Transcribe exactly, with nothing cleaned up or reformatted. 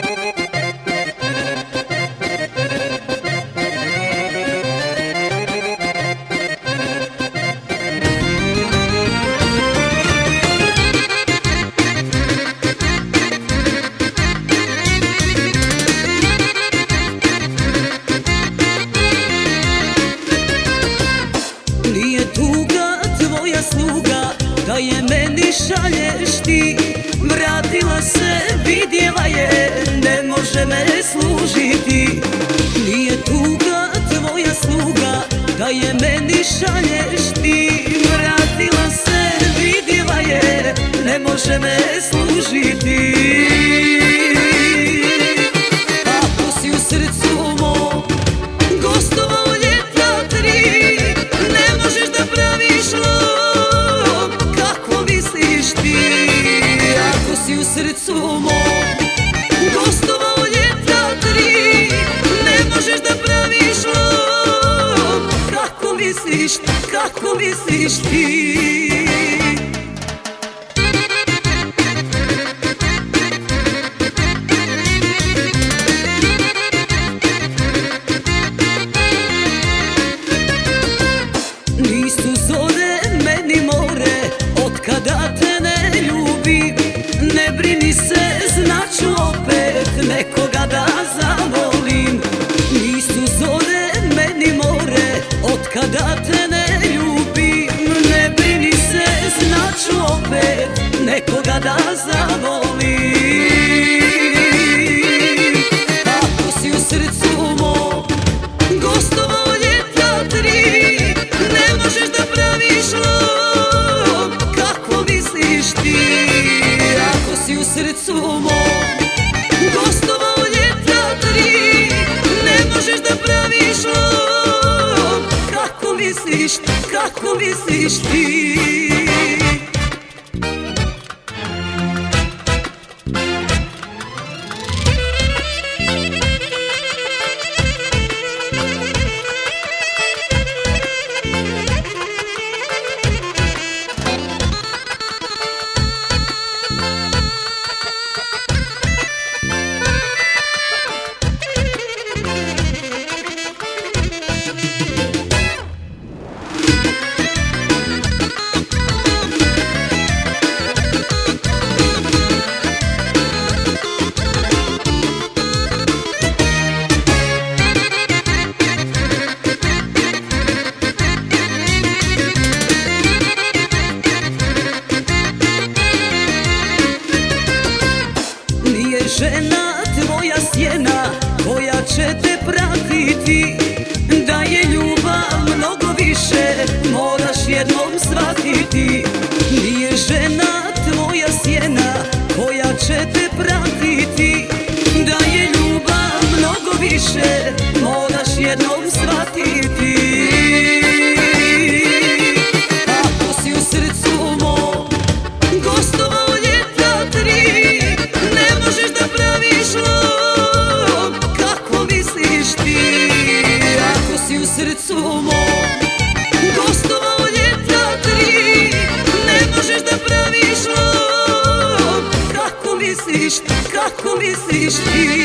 Da je meni šalješ ti, vratila se, vidjela je, ne može me služiti. Nije tuga tvoja sluga, da je meni šalješ ti, vratila se, vidjela je, ne može me služiti. Ako si u srcu mom gostovao ljeta tri, ne možeš da praviš lom, kako misliš ti? Ako si u srcu mom gostovao ljeta tri, ne možeš da praviš lom, kako misliš, kako misliš ti? Nisu zore meni more, otkada te ne ljubim. Ne brini se, znaću opet nekoga da zavolim. Nisu zore meni more, otkada te ne ljubim. Ne brini se, znaću opet nekoga da zavolim. Ako si u srcu mom gostovao ljeta tri, ne možeš da praviš lom, kako misliš ti? Ako si u srcu mom gostovao ljeta tri, ne možeš da praviš lom, kako misliš, kako misliš ti? Žena tvoja sjena koja će te pratiti, da je ljubav mnogo više, moraš jednom shvatiti. Nije žena tvoja sjena koja će te pratiti, da je ljubav mnogo više, moraš jednom shvatiti. Ako si u srcu mom gostovao ljeta tri, ne možeš da praviš lom, kako misliš ti? Ako si u srcu mom gostovao ljeta tri, ne možeš da praviš lom, kako misliš, kako misliš ti?